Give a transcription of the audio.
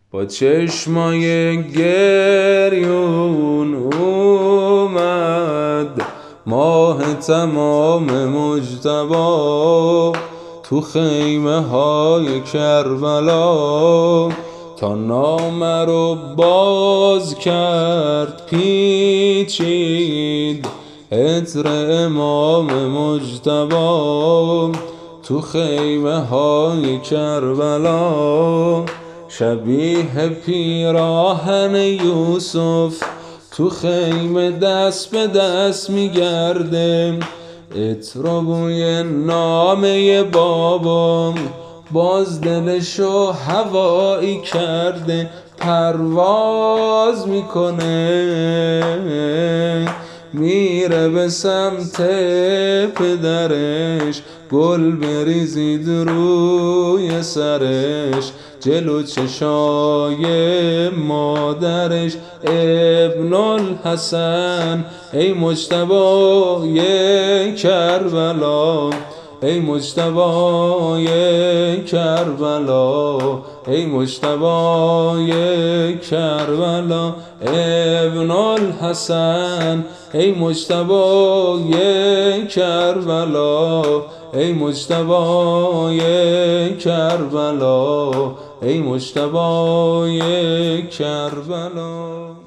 با چشمای گریون اومد ماه تمام مجتبی تو خیمه های کربلا، تا نامه رو باز کرد پیچید عطر امام مجتبی تو خیمه های کربلا. شبیه پیراهن یوسف تو خیمه دست به دست میگرده، عطر و بوی نامه بابام باز دلشو هوایی کرده. پرواز میکنه میره به سمت پدرش، گل بریزید روی سرش جلو چشای مادرش. ابن الحسن ای مجتبی کربلا، ای مجتبی کربلا، ای مجتبی کربلا. ابن الحسن ای مجتبی کربلا، ای مجتبی کربلا، ای مجتبی کربلا.